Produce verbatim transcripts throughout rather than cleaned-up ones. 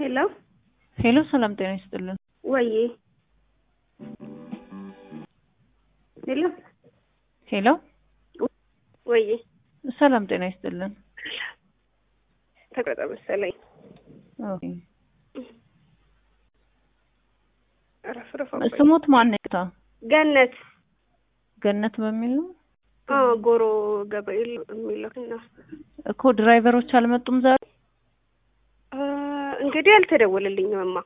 ሄሎ ሄሎ ሰላም ጤና ይስጥልን። ወይ ሄሎ ሄሎ ወይ ሰላም ጤና ይስጥልን። ተቀጣ መሰለኝ። ኦኬ አረፍረፈ ስሙት ማን ነታ? ገነት ገነት በሚል ነው። አዎ ጎሮ ገበይል የሚለውና እኮ ድራይቨሮች አልመጡም ዛሬ። እንግዲህ አልተደወለልኝምማ።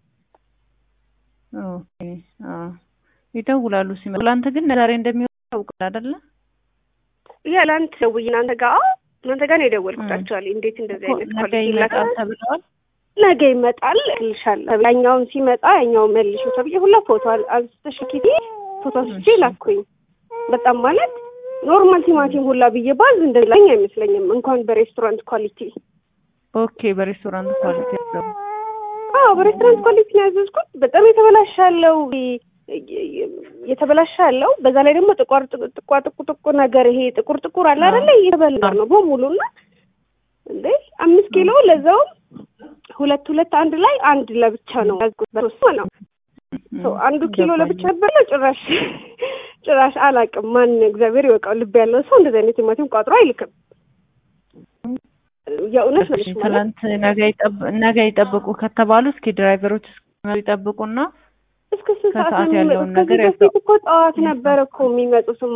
ኦኬ አዎ ይደውላሉ ሲመጡ። አንተ ግን ዛሬ እንደሚወጣው ቃል አይደለ? ያላንተ ደውይና አንተ ጋር አንተ ጋር ነው የደወልኩታቸዋል። እንዴት እንደዚህ አይነት ኳሊቲ ይመጣል ተብለዋል። ነገ ይመጣል እልሻለሁ። ያኛውን ሲመጣ ያኛው መልሹ ተብዬ ሁላ ፎቶ አንስተሽኪቲ ፎቶ አንስቼ ላኩኝ። በጣም ማለት ኖርማል ቲማቲም ሁላ ብዬ ባዝ እንደላኝ አይመስለኝም እንኳን በሬስቶራንት ኳሊቲ። ኦኬ በሬስቶራንት ኳሊቲ ነው። አዎ በሬስቶራንት ኳሊቲ ነው ያዘዝኩት። በጣም የተበላሻለው የተበላሻለው በዛ ላይ ደግሞ ጥቋር ጥቋ ጥቁ ጥቁ ነገር ይሄ ጥቁር ጥቁር አለ አይደለ? ይበላ ነው በሙሉና እንዴ አምስት ኪሎ ለዛው ሁለት ሁለት አንድ ላይ አንድ ለብቻ ነው ያዝኩት በሶስት ነው። ሶ አንዱ ኪሎ ለብቻ በለ ጭራሽ ጭራሽ አላቅም። ማን እግዚአብሔር ይወቀው ልብ ያለው ሰው እንደዚህ አይነት ቲማቲም ቋጥሮ አይልክም። የእውነት ነው። ትላንት ነገ ይጠብ ነገ ይጠብቁ ከተባሉ እስኪ ድራይቨሮች እስኪመጡ ይጠብቁና እስከ ሰዓት ያለውን ነገር ያለው እኮ ጠዋት ነበር እኮ የሚመጡትማ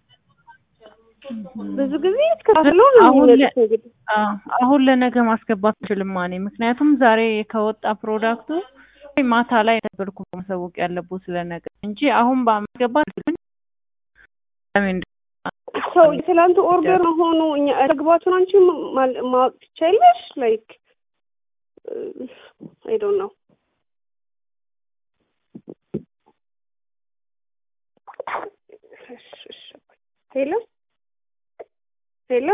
ብዙ ጊዜ እስከ ሰዓት ነው የሚመጡት። እንግዲህ አሁን ለነገ ማስገባት አልችልም ማኔ። ምክንያቱም ዛሬ ከወጣ ፕሮዳክቱ ማታ ላይ ተበልኩ ማሳወቅ ያለበት ስለነገ እንጂ አሁን ባማስገባት አልችልም። ሰው ትላንት ኦርደር ሆኖ እኛ ተግባቱን አንቺ ማወቅ ትችያለሽ? ላይክ አይ ዶንት ኖ ሄሎ ሄሎ